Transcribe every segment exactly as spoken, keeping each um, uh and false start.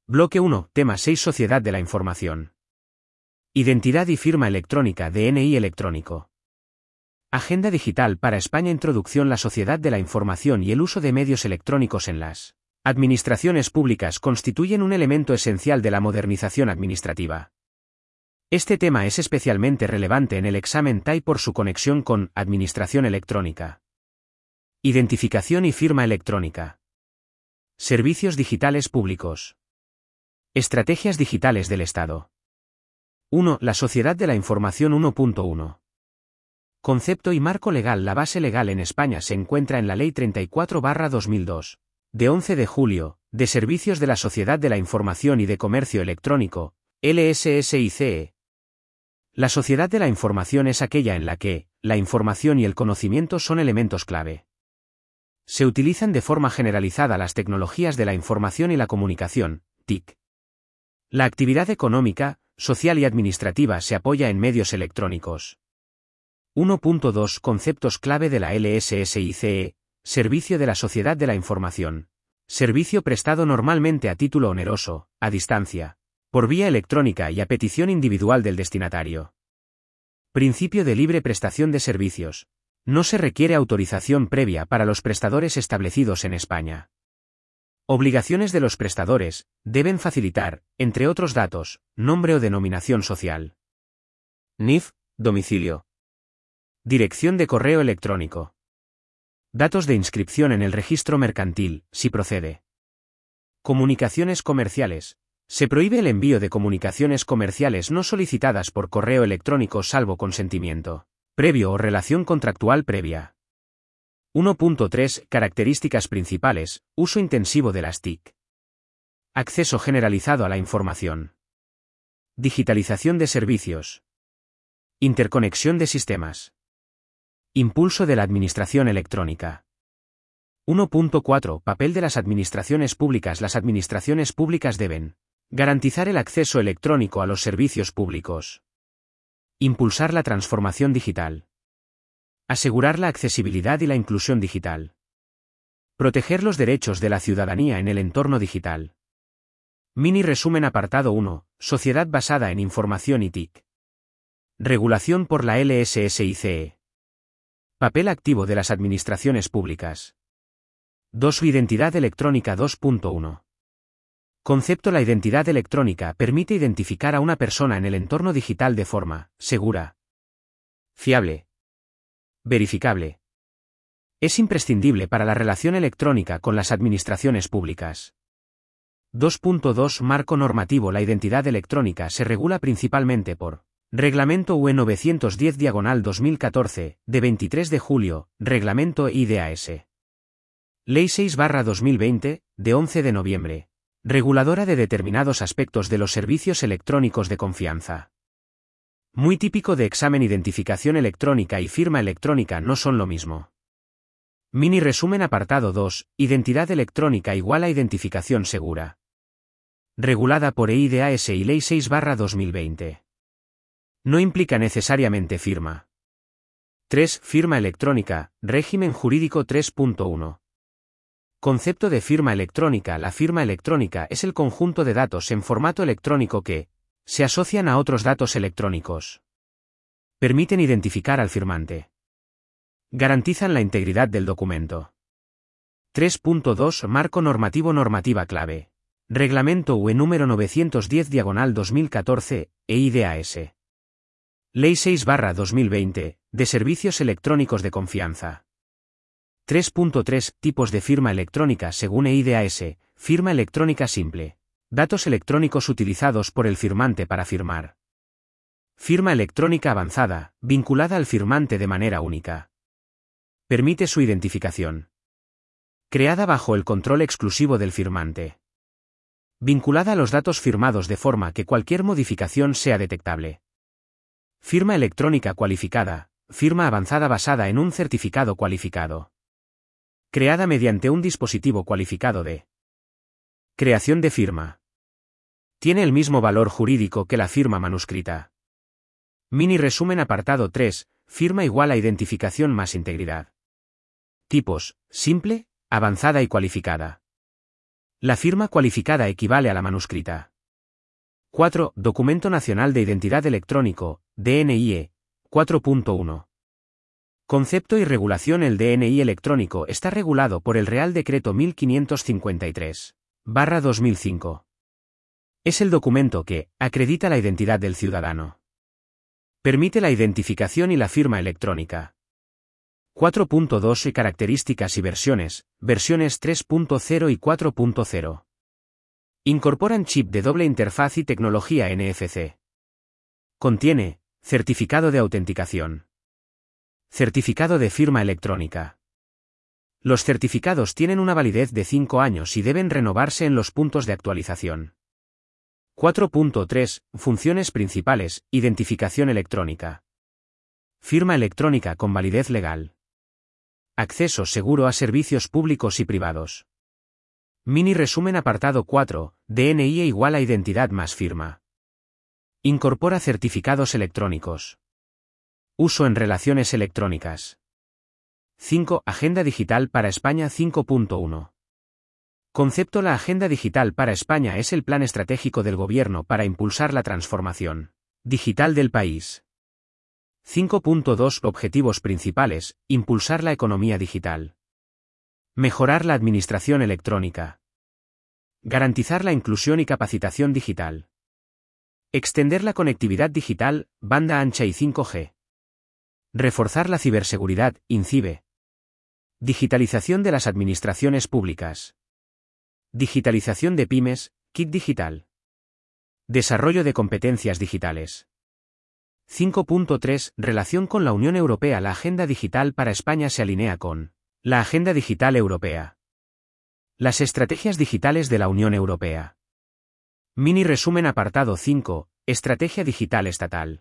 Bloque uno, tema seis, Sociedad de la Información. Identidad y firma electrónica, D N I electrónico. Agenda digital para España. Introducción. La sociedad de la información y el uso de medios electrónicos en las administraciones públicas constituyen un elemento esencial de la modernización administrativa. Este tema es especialmente relevante en el examen T A I por su conexión con administración electrónica. Identificación y firma electrónica. Servicios digitales públicos. Estrategias digitales del Estado. uno. La sociedad de la información. uno punto uno. Concepto y marco legal. La base legal en España se encuentra en la Ley treinta y cuatro barra dos mil dos, de once de julio, de Servicios de la Sociedad de la Información y de Comercio Electrónico, L S S I C E. La sociedad de la información es aquella en la que, la información y el conocimiento son elementos clave. Se utilizan de forma generalizada las tecnologías de la información y la comunicación, T I C. La actividad económica, social y administrativa se apoya en medios electrónicos. uno punto dos. Conceptos clave de la L S S I C E, Servicio de la Sociedad de la Información. Servicio prestado normalmente a título oneroso, a distancia, por vía electrónica y a petición individual del destinatario. Principio de libre prestación de servicios. No se requiere autorización previa para los prestadores establecidos en España. Obligaciones de los prestadores, deben facilitar, entre otros datos, nombre o denominación social. N I F, domicilio. Dirección de correo electrónico. Datos de inscripción en el registro mercantil, si procede. Comunicaciones comerciales. Se prohíbe el envío de comunicaciones comerciales no solicitadas por correo electrónico salvo consentimiento previo o relación contractual previa. uno punto tres. Características principales, uso intensivo de las T I C. Acceso generalizado a la información. Digitalización de servicios. Interconexión de sistemas. Impulso de la administración electrónica. uno punto cuatro. Papel de las administraciones públicas. Las administraciones públicas deben garantizar el acceso electrónico a los servicios públicos. Impulsar la transformación digital. Asegurar la accesibilidad y la inclusión digital. Proteger los derechos de la ciudadanía en el entorno digital. Mini resumen. Apartado uno. Sociedad basada en información y T I C. Regulación por la L S S I C E. Papel activo de las administraciones públicas. dos. Identidad electrónica. dos punto uno. Concepto. La identidad electrónica permite identificar a una persona en el entorno digital de forma segura, fiable, verificable. Es imprescindible para la relación electrónica con las administraciones públicas. dos punto dos. Marco normativo. La identidad electrónica se regula principalmente por Reglamento U E novecientos diez dos mil catorce, de veintitrés de julio, Reglamento I D A S. Ley seis barra dos mil veinte, de once de noviembre. Reguladora de determinados aspectos de los servicios electrónicos de confianza. Muy típico de examen. Identificación electrónica y firma electrónica no son lo mismo. Mini resumen. Apartado dos. Identidad electrónica igual a identificación segura. Regulada por E I D A S y Ley seis barra dos mil veinte. No implica necesariamente firma. tres. Firma electrónica, régimen jurídico. tres punto uno. Concepto de firma electrónica. La firma electrónica es el conjunto de datos en formato electrónico que se asocian a otros datos electrónicos. Permiten identificar al firmante. Garantizan la integridad del documento. tres punto dos. Marco normativo. Normativa clave. Reglamento U E número novecientos diez dos mil catorce, E I D A S. Ley seis barra dos mil veinte, de Servicios Electrónicos de Confianza. tres punto tres. Tipos de firma electrónica según E I D A S. Firma electrónica simple. Datos electrónicos utilizados por el firmante para firmar. Firma electrónica avanzada, vinculada al firmante de manera única. Permite su identificación. Creada bajo el control exclusivo del firmante. Vinculada a los datos firmados de forma que cualquier modificación sea detectable. Firma electrónica cualificada, firma avanzada basada en un certificado cualificado. Creada mediante un dispositivo cualificado de creación de firma. Tiene el mismo valor jurídico que la firma manuscrita. Mini resumen. Apartado tres. Firma igual a identificación más integridad. Tipos: simple, avanzada y cualificada. La firma cualificada equivale a la manuscrita. cuatro. Documento Nacional de Identidad Electrónico, D N I E, cuatro punto uno. Concepto y regulación. El D N I electrónico está regulado por el Real Decreto mil quinientos cincuenta y tres, barra dos mil cinco. Es el documento que acredita la identidad del ciudadano. Permite la identificación y la firma electrónica. cuatro punto dos y características y versiones, versiones tres punto cero y cuatro punto cero. Incorporan chip de doble interfaz y tecnología N F C. Contiene certificado de autenticación. Certificado de firma electrónica. Los certificados tienen una validez de cinco años y deben renovarse en los puntos de actualización. cuatro punto tres. Funciones principales, identificación electrónica. Firma electrónica con validez legal. Acceso seguro a servicios públicos y privados. Mini resumen. Apartado cuatro. D N I E igual a identidad más firma. Incorpora certificados electrónicos. Uso en relaciones electrónicas. cinco. Agenda Digital para España cinco punto uno. Concepto. La Agenda Digital para España es el plan estratégico del Gobierno para impulsar la transformación digital del país. cinco punto dos. Objetivos principales: impulsar la economía digital. Mejorar la administración electrónica. Garantizar la inclusión y capacitación digital. Extender la conectividad digital, banda ancha y cinco G. Reforzar la ciberseguridad, INCIBE. Digitalización de las administraciones públicas. Digitalización de pymes, Kit Digital. Desarrollo de competencias digitales. cinco punto tres. Relación con la Unión Europea. La Agenda Digital para España se alinea con la Agenda Digital Europea. Las estrategias digitales de la Unión Europea. Mini resumen. Apartado cinco. Estrategia digital estatal.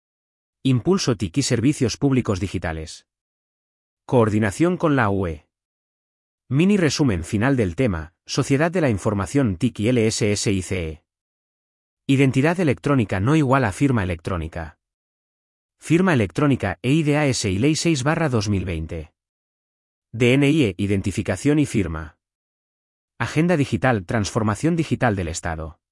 Impulso T I C y servicios públicos digitales. Coordinación con la U E. Mini resumen final del tema: Sociedad de la Información T I C y L S S I C E. Identidad electrónica no igual a firma electrónica. Firma electrónica E I D A S y Ley seis barra dos mil veinte. D N I E, identificación y firma. Agenda digital, transformación digital del Estado.